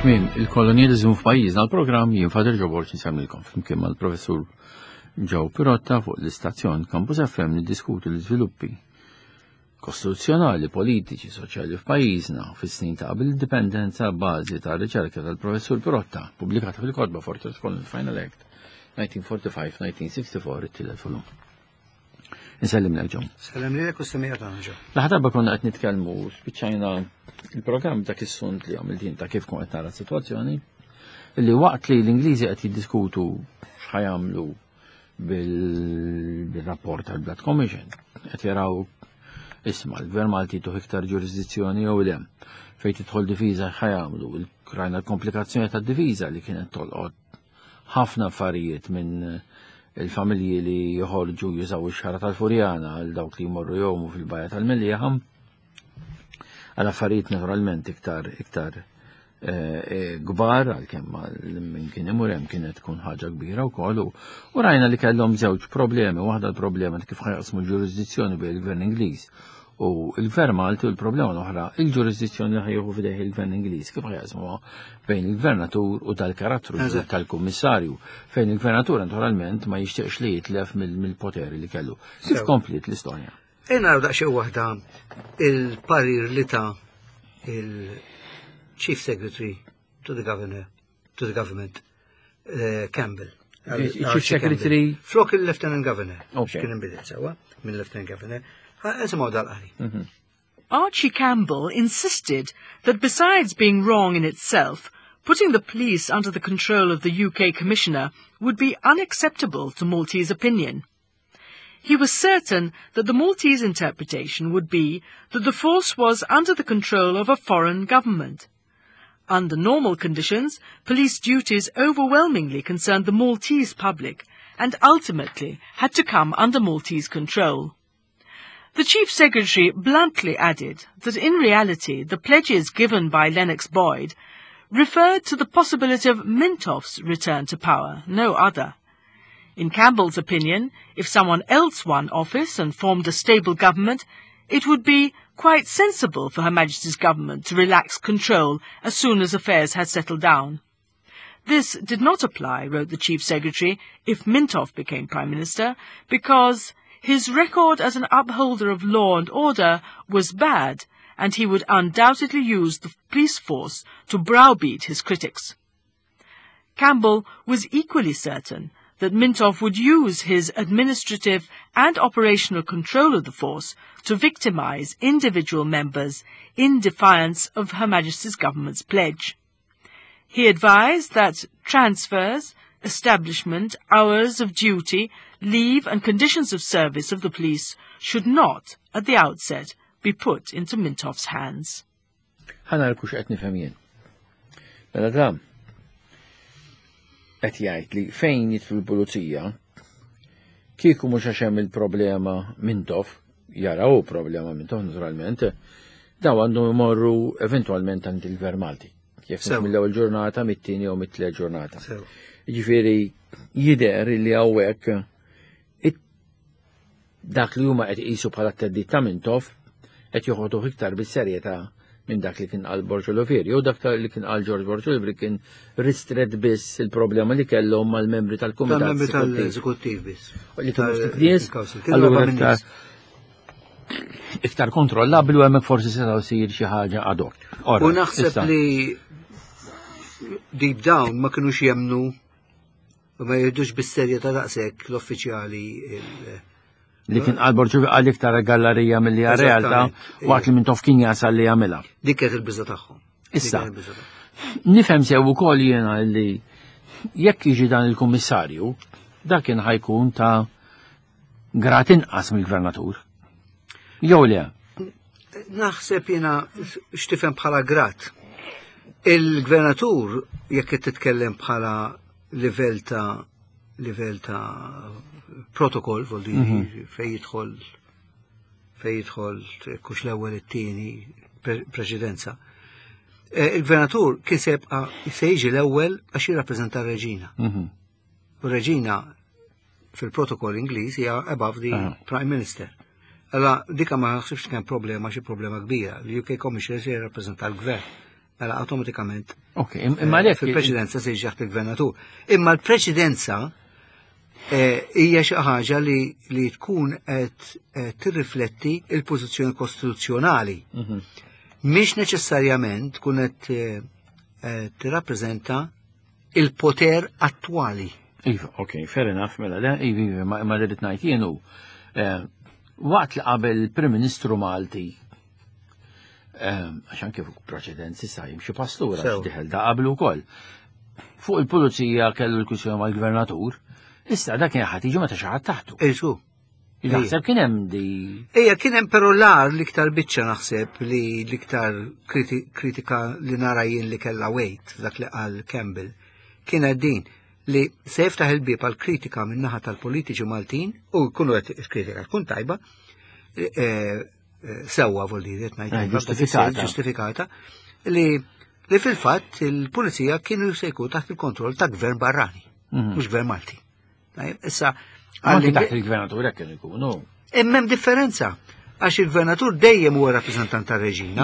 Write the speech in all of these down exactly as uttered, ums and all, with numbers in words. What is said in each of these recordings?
Tmiem, il-kolonializmu f'pajjiżna l-programm jien Fader Ġobor nsemilkom flimkien mal-professur Joe Pirotta fuq l-istazzjon Campus F M niddiskutu l-iżviluppi kostituzzjonali, politiċi, soċjali f'pajjiżna fis-snin ta' qabel indipendenza bażi ta' riċerka tal-professur Pirotta, pubblikata fil-kotba Fortress Colony Final Act nineteen forty-five nineteen sixty-four it-tielet volum. Nsellim lek ġo. Sellim lek u semija tagħna ġo. L-ħadarba konna qed nitkellmu spiċċajna il-programm ta' kis-sunt li għamil din ta' kif kon qed nara s-sitwazzjoni li waqt li l-Ingliżi qed jiddiskutu x'ħajamlu bil-rapport tal-Blood Commission qed jaraw isma' l-Gvern Malti tuħ iktar ġurisdizzjoni jew le fejn tidħol diviża x'ħajamlu rajna l-komplikazzjoni tad-diviża li kienet tolqod ħafna affarijiet minn il-familji li joħorġu jużaw ix-xara tal-Furjana għal dawk li jmorru jowmu fil-bajja tal-Mellieħa għal affarijiet naturalment iktar iktar kbar għal kemm minn kien imur hemm kienet tkun ħaġa kbira wkoll u rajna li kellhom żewġ problemi, waħda l-problema kif ħajqsmu l-ġurisdizzjoni bejn il-Gvern Ingliż u l-Gvern Malti u l-problema l-oħra il-ġurisdizzjoni li ħajjieħu f'idejh il-Gvern Ingliż kif ħajqsmu bejn il-Gvernatur u tal-karattru tal-Kummissarju fejn il-Gvernatur naturalment ma jixtieqx li jitlef mill-poteri li kellu. Kif komplit l-istorja? Ejna daqsxejn waħda il-parir li ta' il-Chief Secretary to the Governor, to the Government, uh, Campbell. Chief Secretary? Flok il-Lieutenant Governor. Okay. Kien inbidet sewa minn Lieutenant Governor. Esimgħu dal-qari. Archie Campbell insisted that besides being wrong in itself, putting the police under the control of the U K Commissioner would be unacceptable to Maltese opinion. He was certain that the Maltese interpretation would be that the force was under the control of a foreign government. Under normal conditions, police duties overwhelmingly concerned the Maltese public and ultimately had to come under Maltese control. The Chief Secretary bluntly added that in reality the pledges given by Lennox Boyd referred to the possibility of Mintoff's return to power, no other. In Campbell's opinion, if someone else won office and formed a stable government, it would be quite sensible for Her Majesty's government to relax control as soon as affairs had settled down. This did not apply, wrote the Chief Secretary, if Mintoff became Prime Minister, because his record as an upholder of law and order was bad, and he would undoubtedly use the police force to browbeat his critics. Campbell was equally certain that Mintoff would use his administrative and operational control of the force to victimize individual members in defiance of Her Majesty's government's pledge. He advised that transfers, establishment, hours of duty, leave and conditions of service of the police should not, at the outset, be put into Mintoff's hands. Ħana l-kux qed nifhem jien. Mela dam qed jgħid li fejn jitlu l-pulizija kieku mhux għax hemm il-problema Mintoff, jaraw problema Mintoff naturalment, daw għandhom imorru eventwalment għand il-Gvern Malti. Jekk mhux mill-ewwel ġurnata, mit-tieni jew mit-tliet ġurnata. Jiġifieri jidher li hawnhekk dak li huma qed iqisu bħala t-teddid ta' Mintoff qed joħodu iktar bis-serjetà minn dak li kien qal Borġo Loferi u dak li kien qal George Borġo Loferi kien ristret biss il-problema li kellhom mal-membri tal-Kumitat. Tal-membri tal-Eżekuttiv biss. Li kienu ftit nies, allura iktar iktar kontrollabbli u hemmhekk forsi setgħu jsir xi ħaġa ad hoc. U naħseb li deep down ma kinux jemmnu u ma jgħidux bis-serjetà daqshekk l-uffiċjali li kien qal Borġo qal iktar gallerija milli realtà waqt li Mintoff kien jasal li jagħmilha. Dik kienet il-biża' tagħhom. Issa, nifhem sew ukoll jiena li jekk jiġi dan il-kummissarju, dak kien ħajkun ta' grat inqas mill-Gvernatur. Jew le. Naħseb jiena x'tifhem bħala grat. Il-Gvernatur jekk qed titkellem bħala livell ta' livell ta' protokoll, voldi fej jidħol fej jidħol kux l-ewwel it-tieni preċedenza. Il-Gvernatur kiseb se jiġi l-ewwel għax jirrappreżenta r-Reġina. U r-Reġina fil-protokoll Ingliż hija above the Prime Minister. Alla dika ma ħaxibx kien problema xi problema kbira. L-U K Commissioner jirrappreżenta l-Gvern. mela automatikament Ok, imma lek fil-preċedenza se jġaħt il-gvernatur. Imma l-preċedenza hija xi ħaġa li li tkun qed tirrifletti il-pożizzjoni kostituzzjonali. Mhix neċessarjament tkun qed tirrappreżenta il-poter attwali. Iva, ok, fair enough, mela, le, iva, ma rrid ngħid jienu. Waqt li qabel il-Prim Ministru Malti, għaxan kif proċedenzi sa jimxi pastura, x'diħel da qablu wkoll. Fuq il-pulizija kellu l-kwissjoni mal-gvernatur, issa da kien ħadd jiġu meta xi ħadd taħtu. Eżu. Naħseb kien hemm di. Ejja kien hemm però l-ar l-iktar biċċa naħseb li l-iktar kritika li nara jien li kellha weight dak li qal Campbell kienet din li se jiftaħ il-bieb għal kritika min naħa tal-politiċi Maltin u jkunu qed kritika tkun tajba sewwa vol dire ngħid ġustifikata li li fil-fatt il-pulizija kienu se jkunu taħt il-kontroll ta' gvern barrani, mhux gvern Malti. Issa Anki taħt il-gvernatur hekk kienu jkunu. Hemm differenza għax il-gvernatur dejjem huwa rappreżentant tar-reġina.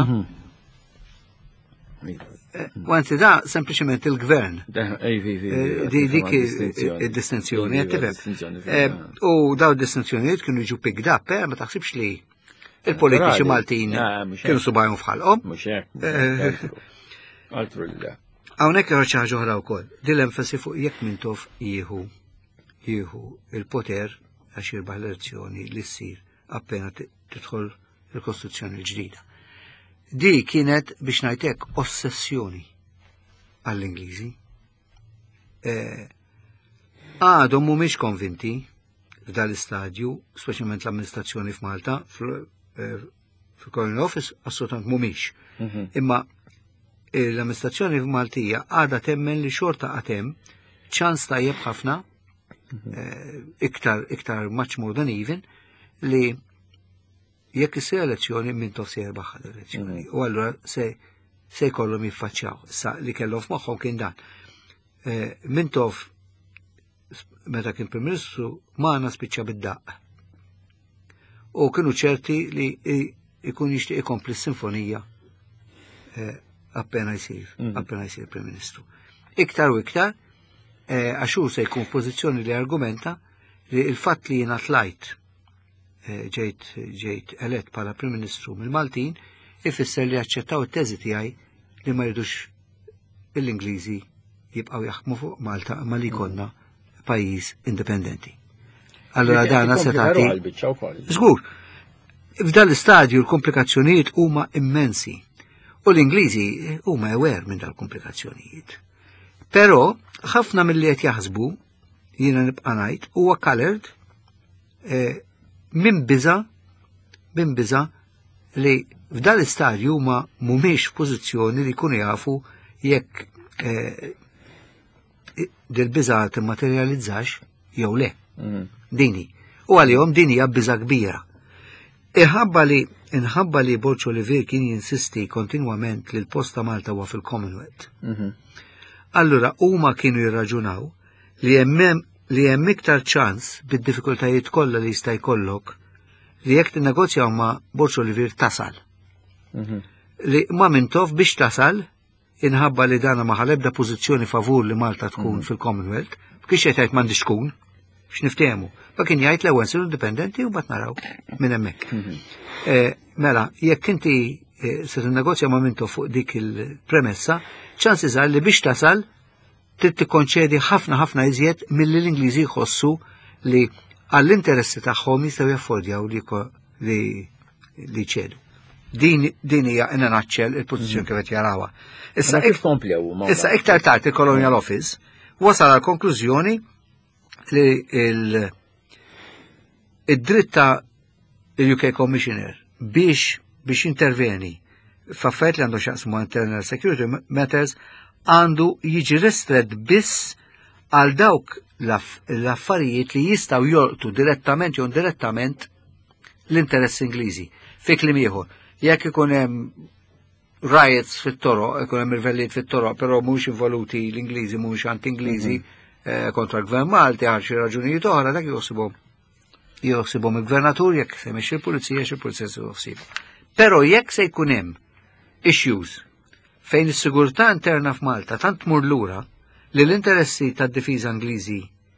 Għanzi da sempliċement il-gvern. Dik id-distinzjoni, u daw id-distinzjonijiet kienu jiġu picked up, ma taħsibx li il-politiċi Maltin kienu subajhom fħalqhom. Mhux hekk. Hawnhekk ħaġa ħaġa oħra wkoll. Dil-enfasi fuq jekk mintof jieħu jieħu il-poter għax jirbaħ l-elezzjoni li ssir appena tidħol il-Kostituzzjoni l-ġdida. Di kienet biex ngħidlek ossessjoni għall-Ingliżi. Għadhom mhumiex konvinti f'dal istadju, speċjalment l-amministrazzjoni f'Malta, fil-Colonial Office assolutament mhumiex. Imma l-amministrazzjoni f'Maltija għadha temmen li xorta għatem ċans tajjeb ħafna iktar iktar much more than even li jekk issir elezzjoni minn tof se jirbaħ l-elezzjoni. U allura se se jkollhom jiffaċċjaw. Sa li kellhom f'moħħhom kien dan. Minn tof meta kien Prim Ministru magħna spiċċa bid-daqq. U kienu ċerti li jkun jixtieq ikompli s-sinfonija appena jsir, appena jsir Prim Ministru. Iktar u iktar għaxu se jkun pożizzjoni li argumenta li il-fatt li jiena tlajt ġejt ġejt elett bħala Prim Ministru mill-Maltin ifisser li aċċettaw it-teżi tiegħi li ma jridux l-Ingliżi jibqgħu jaħdmu fuq Malta ma li jkollna pajjiż indipendenti. Allura dana se tagħti. Żgur, f'dan l-istadju l-komplikazzjonijiet huma immensi u l-Ingliżi huma aware minn dal-komplikazzjonijiet. Però ħafna mill-li qed jaħsbu jiena nibqa' ngħid huwa colored minn biża' minn biża' li f'dan l-istadju huma mhumiex f'pożizzjoni li jkunu jafu jekk dil-biża' timmaterjalizzax jew le. Dini. U għalihom din hija biża' kbira. Inħabba li inħabba li Borċ Olivier kien jinsisti kontinwament li l-post ta' Malta huwa fil-Commonwealth. Allura huma kienu jirraġunaw li hemm li hemm iktar ċans bid-diffikultajiet kollha li jista' jkollok li jekk tinnegozjaw ma' Borċ Olivier tasal. Li ma' mintof biex tasal inħabba li dana ma ħalebda pożizzjoni favur li Malta tkun fil-Commonwealth, kiex qed jgħid m'għandix tkun, x'niftehmu. Ma kien jgħid l-ewwel siru indipendenti u mbagħad naraw minn hemmhekk. Mela, jekk inti se tinnegozja ma' mintof fuq dik il-premessa, ċansi żgħar li biex tasal trid tikkonċedi ħafna ħafna iżjed milli l-Ingliżi jħossu li għall-interessi tagħhom jistgħu jaffordjaw li li ċedu. Din din hija in a nutshell il-pożizzjoni kif qed jarawha. Issa issa iktar tard il-Colonial Office wasal għal konklużjoni li id-dritt ta' il-U K Commissioner biex biex interveni f'affarijiet li għandu xaqsmu internal security matters għandu jiġi restret biss għal dawk l-affarijiet li jistaw jorqtu direttament jew indirettament l-interess Ingliżi. Fi kliem ieħor, jekk ikun hemm riots fit-toroq, ikun hemm irvelliet fit-toroq, però mhux involuti l-Ingliżi mhux anti-Ingliżi kontra l-Gvern Malti għal xi raġunijiet oħra dak joħsibhom joħsibhom il-Gvernatur jekk se mexxi l-Pulizija xi pulizija se joħsibhom. Però jekk se jkun hemm issues fejn is-sigurtà interna f'Malta tant tmur lura li l-interessi tad-difiża Ingliżi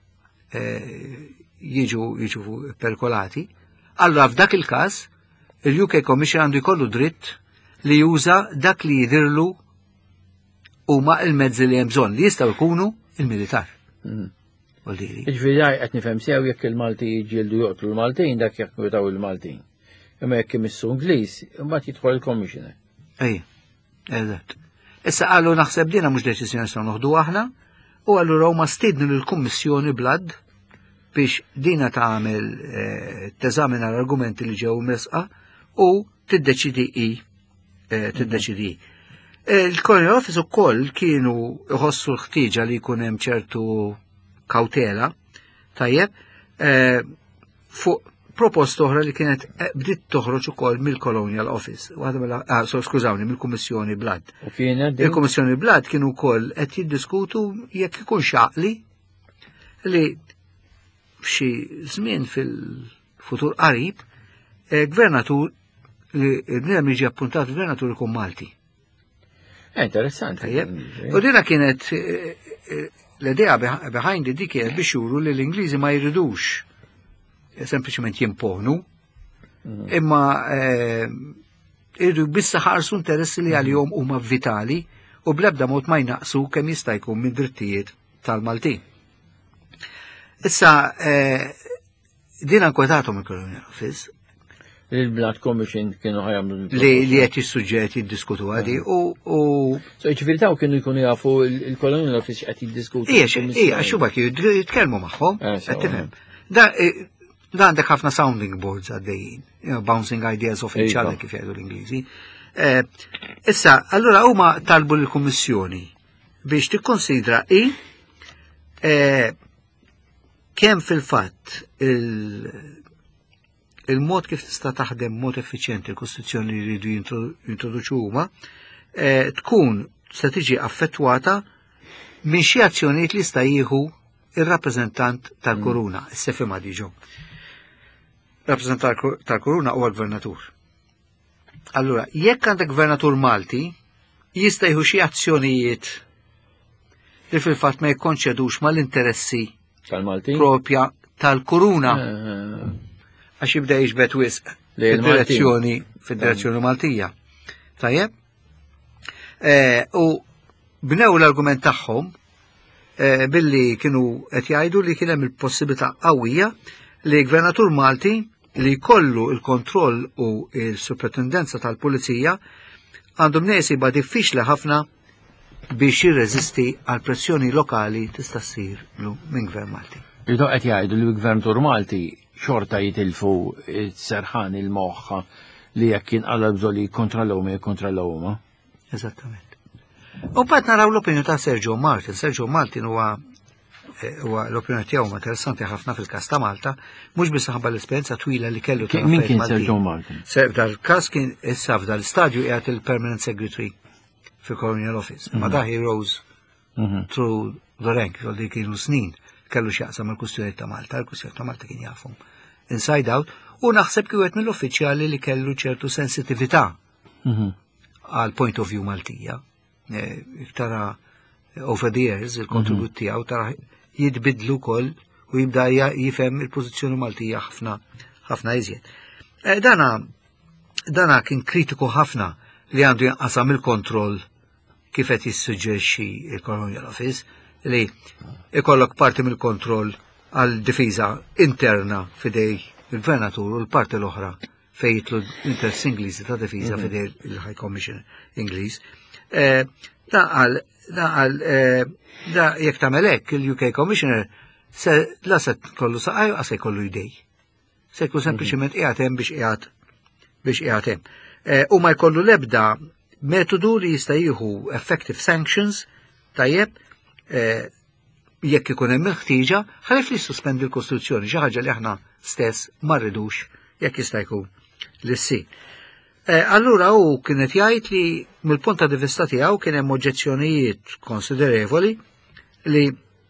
jiġu jiġu perkolati, allura f'dak il-każ il-U K Commission għandu jkollu dritt li juża dak li jidirlu huma l-mezzi li hemm bżonn li jistgħu jkunu il-militar. Ġifieri qed nifhem sew jekk il-Malti jiġġieldu joqtlu l-Maltin dak jekk jutaw il-Maltin. Imma jekk imissu Ingliż, imbagħad jidħol il-Commissioner. Ej, eżatt. Issa qalu naħseb dina mhux deċiżjoni se noħdu aħna, u allura huma stidnu lill-Kummissjoni Blood biex dina tagħmel teżamina l-argumenti li ġew mresqa u tiddeċidi i tiddeċidi. Il-Colonial Office ukoll kienu iħossu l-ħtieġa li jkun hemm ċertu kawtela tajjeb fuq proposta oħra li kienet bdiet toħroġ ukoll mill-Colonial Office. Waħda ah, so skużawni, mill-Kummissjoni Blood. Il-Kummissjoni Blood kienu wkoll qed jiddiskutu jekk ikun xaqli li f'xi żmien fil-futur qarib gvernatur li bniedem jiġi appuntat gvernatur ikun Malti. Interessanti. U dina kienet l-idea behind dik kienet biex juru li l-Ingliżi ma jridux sempliciment jimponu, imma irridu bissa ħarsu interessi li għal-jom huma vitali u bl-ebda mod ma jnaqsu kemm jista' jkun minn drittijiet tal-Maltin. Issa din nkwetathom il-Colonial Office. Il-Blood Commission kienu ħajamlu li li qed jissuġġett jiddiskutu għadi u so ġifieri taw kienu jkunu jafu il-Colonial Office qed jiddiskutu. Hija xuba kienu jitkellmu magħhom, qed tifhem. Da għandek ħafna sounding boards għaddejjin, bouncing ideas off each other kif jgħidu l-Ingliżi. Issa, allura huma talbu l-Kummissjoni biex tikkonsidra i kemm fil-fatt il-mod kif tista' taħdem mod effiċjenti l-Kostituzzjoni li jridu jintroduċu huma tkun se tiġi affettwata minn xi azzjonijiet li jista' jieħu ir-rappreżentant tal-Kuruna, is-Sefima diġu. Rappreżentant tal-Kuruna huwa l-Gvernatur. Allura, jekk għandek Gvernatur Malti, jista' jieħu xi azzjonijiet li fil-fatt ma jikkonċedux mal-interessi tal-Malti propja tal-Kuruna. Għax jibda jiġbed wisq fid-direzzjoni fid-direzzjoni Maltija. Tajjeb? U bnew l-argument tagħhom billi kienu qed jgħidu li kien hemm il-possibilità qawwija li Gvernatur Malti li jkollu il-kontroll u il-superintendenza tal-Pulizija għandhom nies jibqa' diffiċli ħafna biex jirreżisti għal pressjoni lokali tista' ssir minn Gvern Malti. Idu qed jgħidu li Gvernatur Malti xorta jitilfu serħan il-moħħ li jekk jinqalab bżolli jikkontrollhom jikkontrollhom. Eżattament. U mbagħad naraw l-opinjoni ta' Sergio Martin. Sergio Martin huwa huwa l-opinjoni tiegħu interessanti ħafna fil-każ ta' Malta, mhux biss ħabba l-esperjenza twila li kellu ta' Min kien Sergio Martin? Dal-każ kien issa f'dal-stadju qiegħed il-Permanent Secretary fil-Colonial Office. Ma da he rose through the rank, għaldi kienu snin kellu x'jaqsam il-kwistjonijiet ta' Malta, il-kwistjonijiet ta' Malta kien jafhom inside out, u naħseb kien wieħed mill-uffiċjali li kellu ċertu sensitività għal point of view Maltija. Tara over the years il-kontribut tiegħu tara jitbidlu wkoll u jibda jifhem il-pożizzjoni Maltija ħafna ħafna iżjed. Dana dana kien kritiku ħafna li għandu janqasam il-kontroll kif qed jissuġġerixxi il-Colonial Office li ikollok parti mill-kontroll għal difiża interna fidej il-Gvernatur u l-parti l-oħra fejn jitlu l-interess Ingliżi ta' difiża fidej il-High Commission Ingliż. Da għal da għal da jekk tagħmel hekk il-U K Commissioner se la se kollu saqaj se jkollu jdej. Se jkun sempliċement qiegħed hemm biex qiegħed biex qiegħed hemm. U ma jkollu l-ebda metodu li jista' jieħu effective sanctions tajjeb jekk ikun hemm il-ħtieġa ħalif li jissospendi l-Kostituzzjoni xi ħaġa li aħna stess ma rridux jekk jista' jkun l-issi. Allura hu kienet jgħid li mill-punt ta' vista tiegħu kien hemm oġġezzjonijiet konsiderevoli li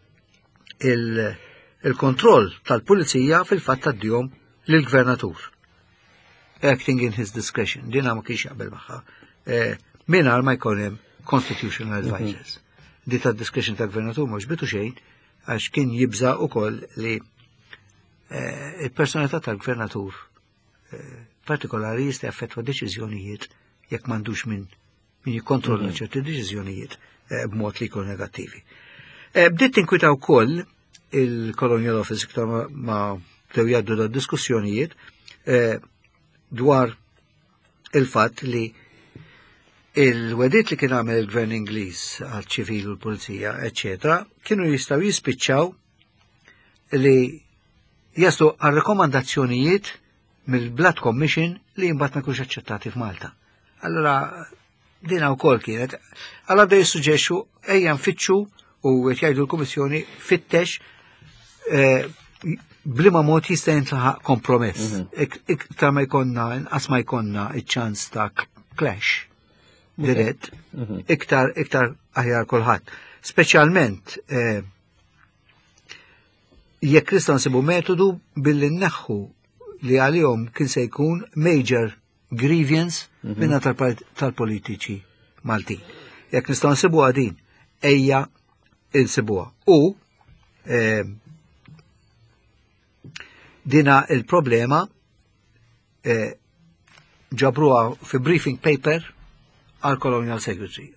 il-kontroll tal-Pulizija fil-fatt taddihom lill-Gvernatur. Acting in his discretion, dina ma kienx jaqbel magħha. Mingħajr ma jkun hemm constitutional advisors. Di ta' discretion ta' gvernatur mhux bitu xejn għax kien jibża ukoll li il-personalità tal-gvernatur partikolari jista' jaffettwa deċiżjonijiet jekk m'għandux minn min jikkontrolla ċerti deċiżjonijiet b'mod li jkunu negattivi. Bdiet tinkwita wkoll il-Colonial Office iktar ma bdew jgħaddu da' diskussjonijiet dwar il-fatt li il-wedit li kien għamel il-gvern Ingliż għal-ċivil u l-pulizija, eccetera, kienu jistaw jispiċċaw li jaslu għal-rekomandazzjonijiet mill-Blood Commission li jimbat ma kienux aċċettati f'Malta. Allora, dina wkoll kienet, allora da jissuġġexxu ejja nfittxu u qed jgħidu l-Kummissjoni fittex blima mod jista' jintlaħaq kompromess. Iktar ma jkollna inqas ma jkollna iċ-ċans ta' clash. Dirett, iktar, iktar aħjar kulħadd. Speċjalment jekk nistgħu nsibu metodu billi nneħħu li għalihom kien se jkun major grievance minna tal-politiċi Maltin. Jekk nistgħu nsibuha din, ejja insibuha. U dina il-problema ġabruha fi briefing paper our Colonial Secretary.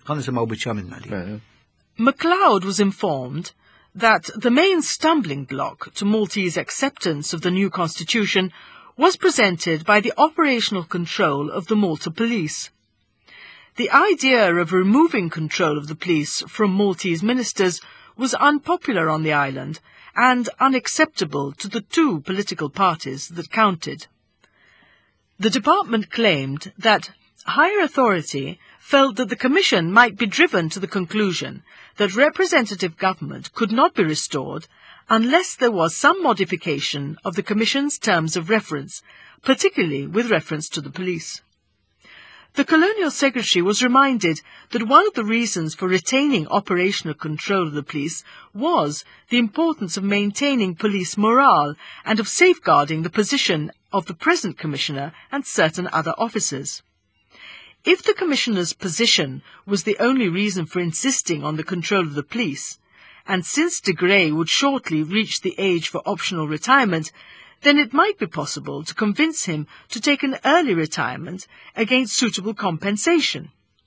MacLeod was informed that the main stumbling block to Maltese acceptance of the new constitution was presented by the operational control of the Malta police. The idea of removing control of the police from Maltese ministers was unpopular on the island and unacceptable to the two political parties that counted. The department claimed that higher authority felt that the Commission might be driven to the conclusion that representative government could not be restored unless there was some modification of the Commission's terms of reference, particularly with reference to the police. The Colonial Secretary was reminded that one of the reasons for retaining operational control of the police was the importance of maintaining police morale and of safeguarding the position of the present Commissioner and certain other officers. If the Commissioner's position was the only reason for insisting on the control of the police, and since de Grey would shortly reach the age for optional retirement, then it might be possible to convince him to take an early retirement against suitable compensation.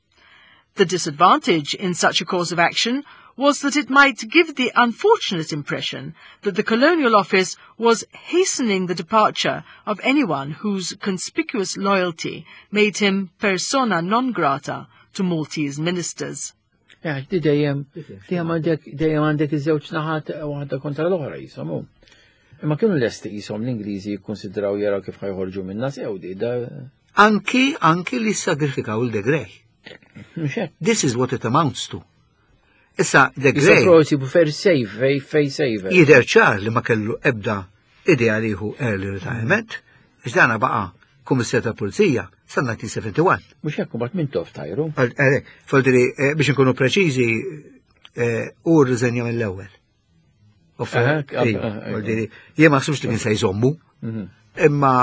The disadvantage in such a course of action was that it might give the unfortunate impression that the Colonial Office was hastening the departure of anyone whose conspicuous loyalty made him persona non grata to Maltese ministers. Dejjem għandek iż-żewġ naħat waħda kontra l-oħra jisomu. Imma kienu lesti jisom l-Ingliżi jikkonsidraw jaraw kif ħajħorġu minna sewdi. Anki, anki li sagrifikaw il-de Grey. This is what it amounts to. Issa, de Grey. Issa fair save, fej save. Jider ċar li ma kellu ebda idea liħu early retirement, iġdana baqa kummissar ta' pulizija sa' nineteen seventy-one. Mux jekku bat minn tof tajru. Foldiri, biex nkunu preċizi, u rriżenja mill-ewel. Foldiri, jie ma xsubx li kien se jżommu, imma,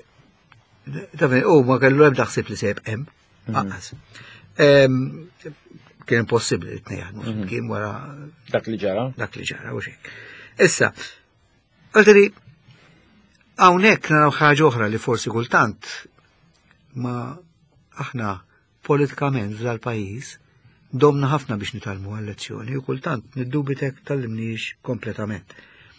u ma kellu ebda xsib li sejb em, aqqas. Kien impossibli li t-nejħadmu, kien wara dak li ġara. Dak li ġara, u xek. Issa, għaldri, għawnek naraw ħaġa oħra li forsi kultant ma aħna politikament dal-pajis domna ħafna biex nitalmu għall-lezzjoni u kultant niddubitek tal-limniex kompletament.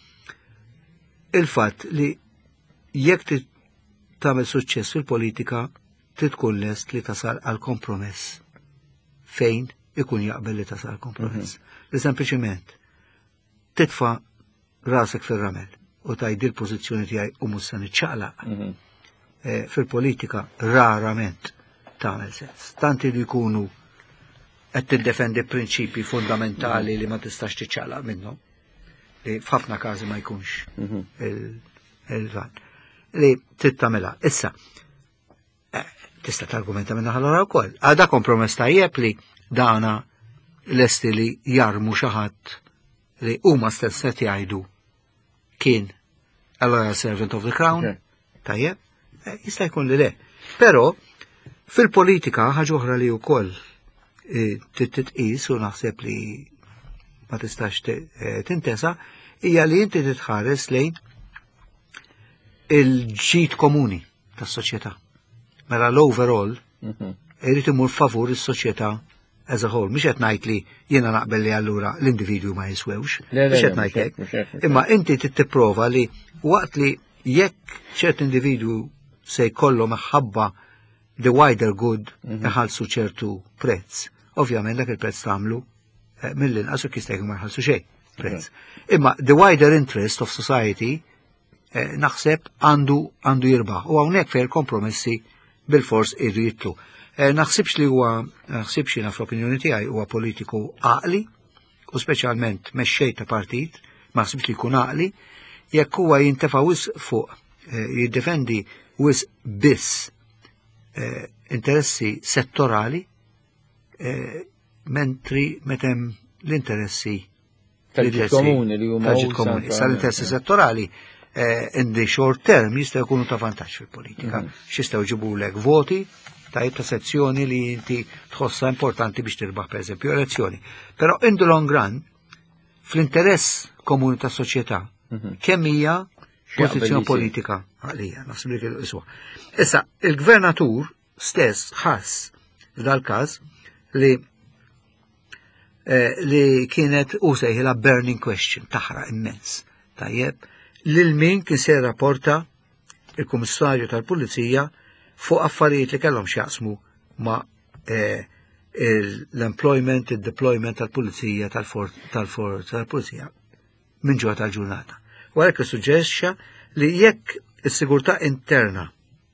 Il-fat li jekk tagħmel suċċess fil-politika titkun lest li tasal għal kompromess fejn ikun jaqbel li tasal kompromess. Li sempliciment titfa rasek fil-ramel u tajdi l-pozizjoni tiegħi u mhux se niċċaqlaq. Fil-politika rarament tagħmel sens. Tanti li jkunu qed tiddefendi prinċipji fundamentali li ma tistax tiċċaqlaq minnhom. Li f'ħafna każi ma jkunx il-van. Li trid tagħmilha. Issa, tista' targumenta minna ħallora wkoll. Għada kompromess tajjeb li dana lesti li jarmu xi ħadd li huma stess qed jgħidu kien a loyal servant of the crown, tajjeb, jista' jkun li le. Però fil-politika ħaġa oħra li wkoll titqis u naħseb li ma tistax tintesa hija li inti titħares lejn il-ġid komuni tas-soċjetà. Mela l-overall irid imur favur is-soċjetà as a whole. Mhux qed ngħid li jiena naqbel li allura l-individwu ma jiswewx. Mhux qed ngħid hekk. Imma inti tipprova li waqt li jekk ċert individwu se jkollhom ħabba the wider good iħallsu ċertu prezz. Ovvjament dak il-prezz tagħmlu mill-inqas u kista ma jħallsu xejn prezz. Imma the wider interest of society naħseb għandu għandu jirbaħ. U hawnhekk fejn kompromessi bil-fors irdu jitlu. Naħsibx li huwa naħsibx jiena fl-opinjoni tiegħi huwa politiku għaqli u speċjalment mexxej ta' partit, ma naħsibx li jkun għaqli jekk huwa jintefa' wisq fuq jiddefendi wisq biss interessi settorali mentri metem l-interessi komuni li huma komuni. Sal-interessi settorali in the short term jistgħu jkunu ta' vantaġġ fil-politika. X'jistgħu jġibulek voti tajb ta' sezzjoni li inti tħossha importanti biex tirbaħ pereżempju elezzjoni. Però in the long run, fl-interess komuni tas soċjetà, kemm hija pożizzjoni politika għalija, naħseb li kienu iswa. Issa, il-gvernatur stess ħass f'dal każ li li kienet u sejħilha burning question taħra immens. Tajjeb, lil min kien se rapporta il-Kummissarju tal-Pulizija fuq affarijiet li kellhom x'jaqsmu ma' l-employment, il-deployment tal-pulizija, tal-forza tal-pulizija minn ġewwa tal-ġurnata. U għalhekk issuġġerixxa li jekk is-sigurtà interna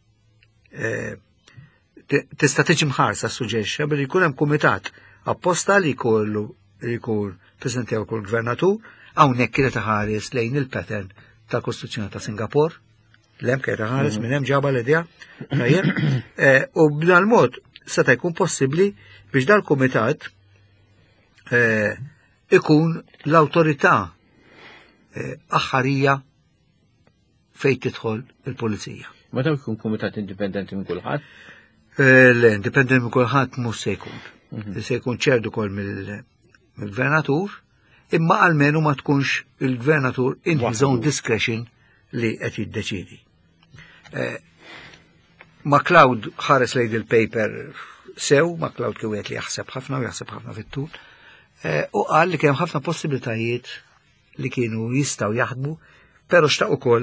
tista' tiġi mħarsa suġġerixxa billi jkun hemm kumitat apposta li jkollu li jkun preżenti wkoll gvernatur hawnhekk kienet iħares lejn il-pattern tal-Kostituzzjoni ta' Singapore. Lem kien ħares minn hemm ġaba l-idea, u b'dan mod seta' jkun possibbli biex dal-kumitat ikun l-awtorità aħħarija fejn tidħol il-pulizija. Ma daw jkun kumitat indipendenti minn kulħadd? Le, indipendenti minn kulħadd mhux se jkun. Se jkun ċerdu ukoll mill-gvernatur, imma almenu ma tkunx il-gvernatur in his own discretion li qed jiddeċidi. Ma Cloud ħares lejn il-paper sew, ma Cloud kiewet li jaħseb ħafna u jaħseb ħafna fit-tul, u qal li kemm ħafna possibilitajiet li kienu jistgħu jaħdmu, però xtaq ukoll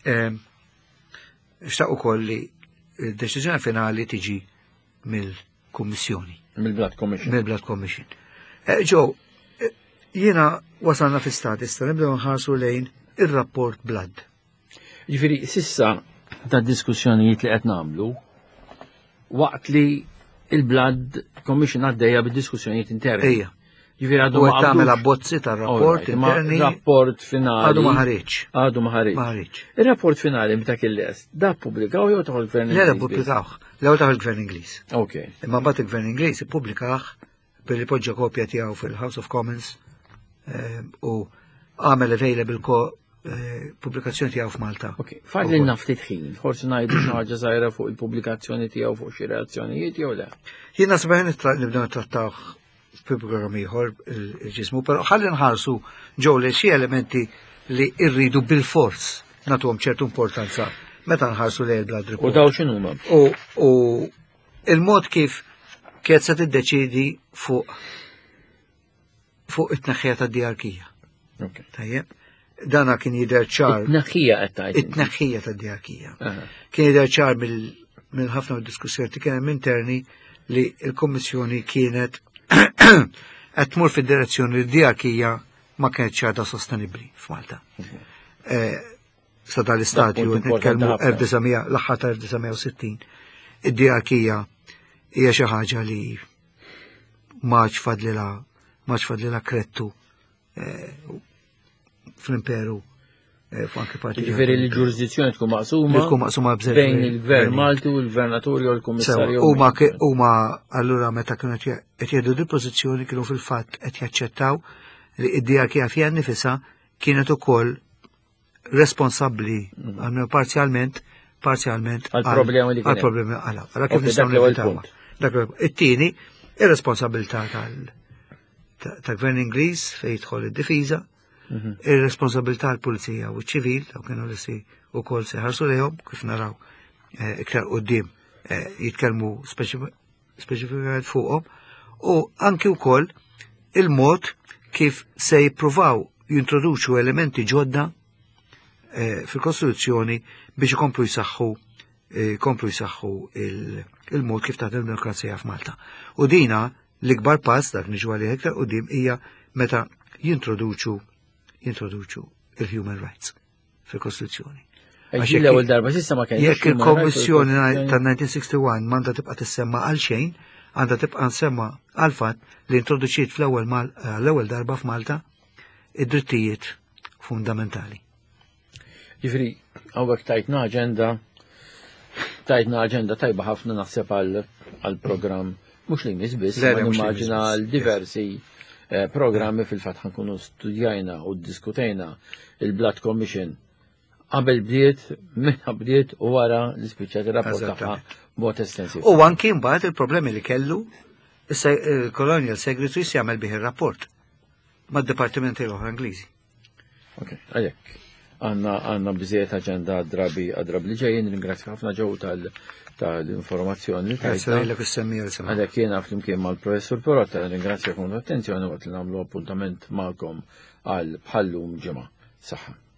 xtaq ukoll li d-deċiżjoni finali tiġi mill-Kummissjoni. Mill-Blood Commission. Mill-Blood Commission. Ġew, jiena wasalna fi stad issa nibdew nħarsu lejn ir-rapport Blood. Ġifieri sissa ta' diskussjonijiet li qed nagħmlu waqt li il-Blood Commission għaddejja bid-diskussjonijiet interni. Ejja. Ġifieri għadu ma tagħmel abbozzi tar-rapport interni. Rapport finali. Għadu ma ħareġ. Għadu ma ħareġ. Ir-rapport finali meta kien lest, da ppubblikaw jew taħol il-Gvern Ingliż? Le, pubblikawh. L-ewwel taħol il-Gvern Ingliż. Okay. Imma mbagħad il-Gvern Ingliż ippubblikah billi poġġa kopja tiegħu fil-House of Commons u għamel available ko pubblikazzjoni tiegħu f'Malta. Ok, fadli naftit ħin, forsi ngħidu xi ħaġa żgħira fuq il-pubblikazzjoni tiegħu fuq xi reazzjonijiet jew le. Jien nasbeh nibdew nittrattaw f'programm ieħor il-ġismu, però ħalli nħarsu ġew li xi elementi li rridu bil-fors nagħtuhom ċertu importanza meta nħarsu lejn il-Blood Report. U daw x'inhuma? U il-mod kif kienet se tiddeċiedi fuq fuq it-tneħħija tad-djarkija. Tajjeb. Dana kien jidher ċar. It-tneħħija qed tgħid. It-tneħħija tad-djarkija. Kien jidher ċar mill ħafna diskussjoni kien hemm interni li l-Kommissjoni kienet qed tmur fid-direzzjoni li d-djarkija ma kienx ċarta sostenibbli f'Malta. Sa dal-istadju nitkellmu l-aħħar ta' elf tisa' sittin. Id-djarkija hija xi ħaġa li ma ċfadlilha ma ċfadlilha krettu fl-imperu f'anke parti. Ġifieri li l-ġurisdizzjoni tkun maqsuma tkun maqsuma bejn il-Gvern Malti u l-Gvernatur jew il-Kummissarju. Huma huma allura meta kienu qed jieħdu di pożizzjoni kienu fil-fatt qed jaċċettaw li d-djarkija fiha nnifisha kienet ukoll responsabbli għalmenu parzjalment parzjalment għall-problemi li għall-problemi għal. Allura kif nistgħu nevitaw. It-tieni ir-responsabilità tal-Gvern Ingliż fejn jidħol id-difiża, ir-responsabilità tal-Pulizija u ċ-ċivil, daw kienu li wkoll se ħarsu lejhom kif naraw iktar quddiem jitkellmu speċifikament fuqhom, u anki wkoll il-mod kif se jippruvaw jintroduċu elementi ġodda fil-Kostituzzjoni biex ikomplu jsaħħu komplu jsaħħu il-mod kif taħdem demokrazija f'Malta. U dina l-ikbar pass dak niġu għalih iktar qudiem hija meta jintroduċu jintroduċu il-human rights fil-Kostituzzjoni. L-ewwel darba s'issa ma kienx. Jekk il-Kommissjoni tan-nineteen sixty-one m'għandha tibqa' tissemma għal xejn, għandha tibqa' nsemma għal fatt li introduċiet fl-ewwel l-ewwel darba f'Malta id-drittijiet fundamentali. Ġifri, hawnhekk tajtna aġenda tajtna aġenda tajba ħafna naħseb għall-programm mhux li nies biss, ma nimmaġina l-diversi programmi fil-fatt ħankunu studjajna u ddiskutejna il-Blood Commission qabel bdiet, minna bdiet u wara l-ispiċċat ir-rapport tagħha b'mod estensiv. U anki mbagħad il-problemi li kellu il-Colonial Secretary jagħmel bih ir-rapport mad-dipartimenti l-oħra Ingliżi. Ok, għalhekk. Għanna għanna bżiet aġenda drabi għadrab li ġejjin, ringrazzja ħafna ġew tal-informazzjoni. Għalhekk jiena flimkien mal-Professur Perotta, ringrazzjakom l-attenzjoni waqt li nagħmlu appuntament magħkom għal bħallum ġimgħa. Saħħa.